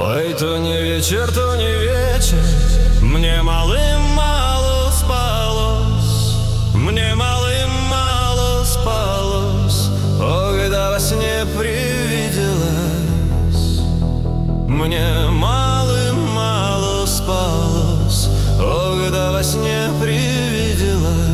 Ой, то не вечер, то не вечер, мне малым-мало спалось, мне малым-мало спалось. О, когда во сне привиделось, мне малым-мало спалось. О, когда во сне привиделось.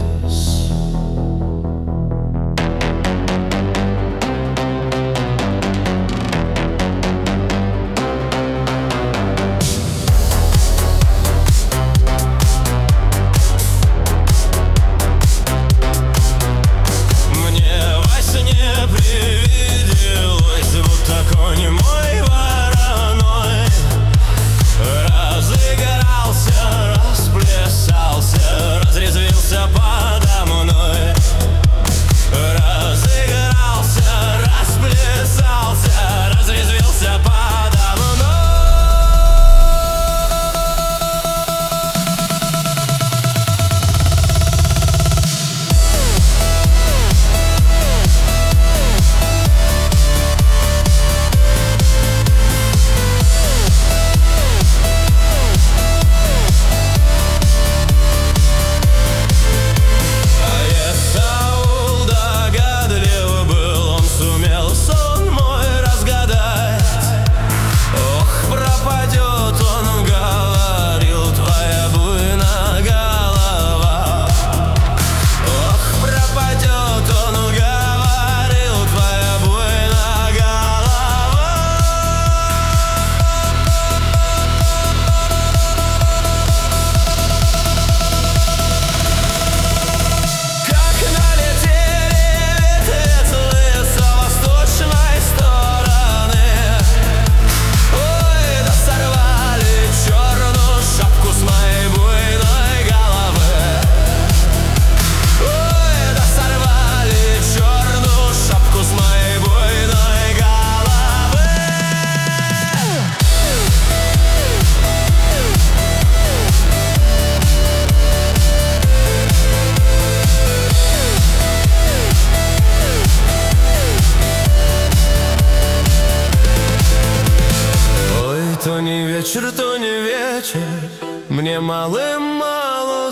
То не вечер, то не вечер, мне малым-мало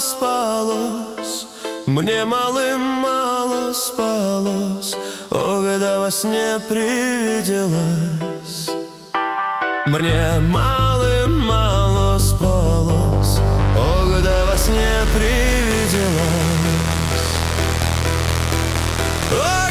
спалось, мне малым-мало спалось. О, когда во сне привиделось, мне малым-мало спалось. О, когда во сне привиделось.